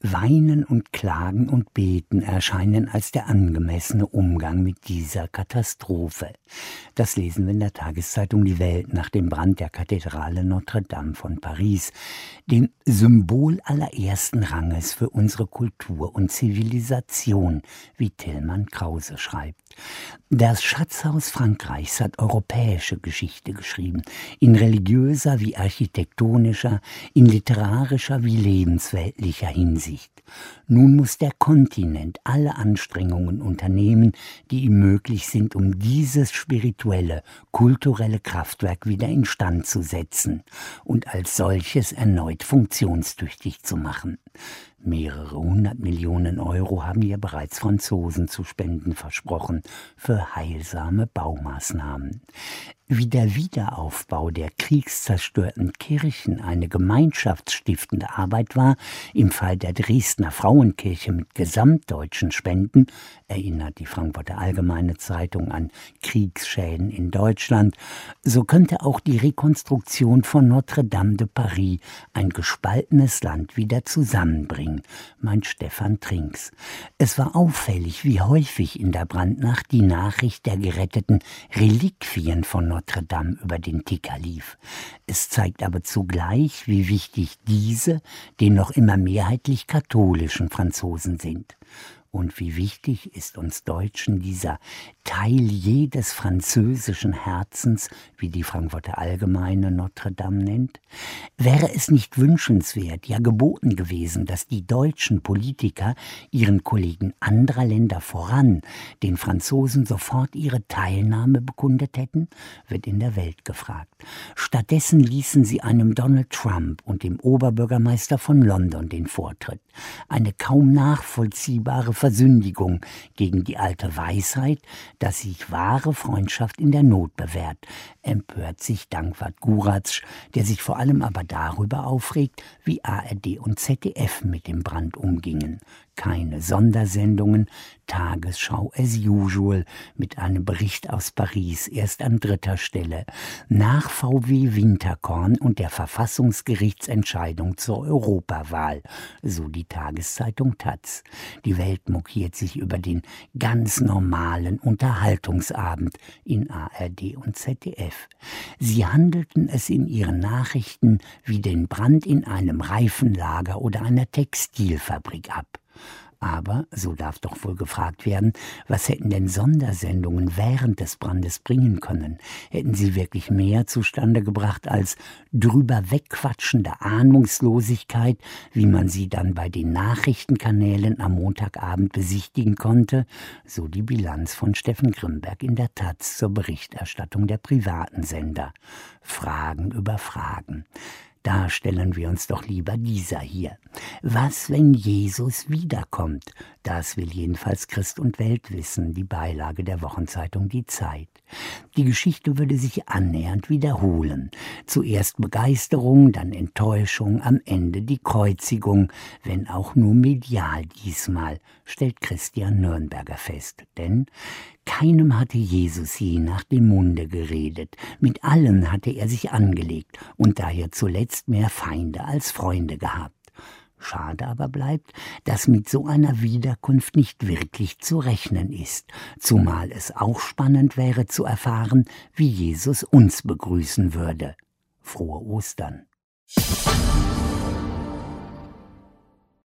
Weinen und Klagen und Beten erscheinen als der angemessene Umgang mit dieser Katastrophe. Das lesen wir in der Tageszeitung Die Welt nach dem Brand der Kathedrale Notre-Dame von Paris, dem Symbol allerersten Ranges für unsere Kultur und Zivilisation, wie Tilman Krause schreibt. Das Schatzhaus Frankreichs hat europäische Geschichte geschrieben, in religiöser wie architektonischer, in literarischer wie lebensweltlicher Hinsicht. Nun muss der Kontinent alle Anstrengungen unternehmen, die ihm möglich sind, um dieses spirituelle, kulturelle Kraftwerk wieder instand zu setzen und als solches erneut funktionstüchtig zu machen. Mehrere 100 Millionen Euro haben ja bereits Franzosen zu spenden versprochen für heilsame Baumaßnahmen. Wie der Wiederaufbau der kriegszerstörten Kirchen eine gemeinschaftsstiftende Arbeit war, im Fall der Dresdner Frauenkirche mit gesamtdeutschen Spenden, erinnert die Frankfurter Allgemeine Zeitung an Kriegsschäden in Deutschland, so könnte auch die Rekonstruktion von Notre-Dame de Paris ein gespaltenes Land wieder zusammenbringen, meint Stefan Trinks. Es war auffällig, wie häufig in der Brandnacht die Nachricht der geretteten Reliquien von Notre-Dame über den Ticker lief. Es zeigt aber zugleich, wie wichtig diese den noch immer mehrheitlich katholischen Franzosen sind. Und wie wichtig ist uns Deutschen dieser Teil jedes französischen Herzens, wie die Frankfurter Allgemeine Notre-Dame nennt? Wäre es nicht wünschenswert, ja geboten gewesen, dass die deutschen Politiker ihren Kollegen anderer Länder voran, den Franzosen, sofort ihre Teilnahme bekundet hätten? Wird in der Welt gefragt. Stattdessen ließen sie einem Donald Trump und dem Oberbürgermeister von London den Vortritt. Eine kaum nachvollziehbare Versündigung gegen die alte Weisheit, dass sich wahre Freundschaft in der Not bewährt, empört sich Dankwart Guratsch, der sich vor allem aber darüber aufregt, wie ARD und ZDF mit dem Brand umgingen. Keine Sondersendungen, Tagesschau as usual mit einem Bericht aus Paris erst an 3. Stelle, nach VW Winterkorn und der Verfassungsgerichtsentscheidung zur Europawahl, so die Tageszeitung taz. Die Welt mokiert sich über den ganz normalen Unterhaltungsabend in ARD und ZDF. Sie handelten es in ihren Nachrichten wie den Brand in einem Reifenlager oder einer Textilfabrik ab. Aber, so darf doch wohl gefragt werden, was hätten denn Sondersendungen während des Brandes bringen können? Hätten sie wirklich mehr zustande gebracht als drüber wegquatschende Ahnungslosigkeit, wie man sie dann bei den Nachrichtenkanälen am Montagabend besichtigen konnte? So die Bilanz von Steffen Grimberg in der taz zur Berichterstattung der privaten Sender. Fragen über Fragen. Da stellen wir uns doch lieber dieser hier. Was, wenn Jesus wiederkommt? Das will jedenfalls Christ und Welt wissen, die Beilage der Wochenzeitung Die Zeit. Die Geschichte würde sich annähernd wiederholen. Zuerst Begeisterung, dann Enttäuschung, am Ende die Kreuzigung, wenn auch nur medial diesmal, stellt Christian Nürnberger fest. Denn keinem hatte Jesus je nach dem Munde geredet, mit allen hatte er sich angelegt und daher zuletzt mehr Feinde als Freunde gehabt. Schade aber bleibt, dass mit so einer Wiederkunft nicht wirklich zu rechnen ist, zumal es auch spannend wäre zu erfahren, wie Jesus uns begrüßen würde. Frohe Ostern!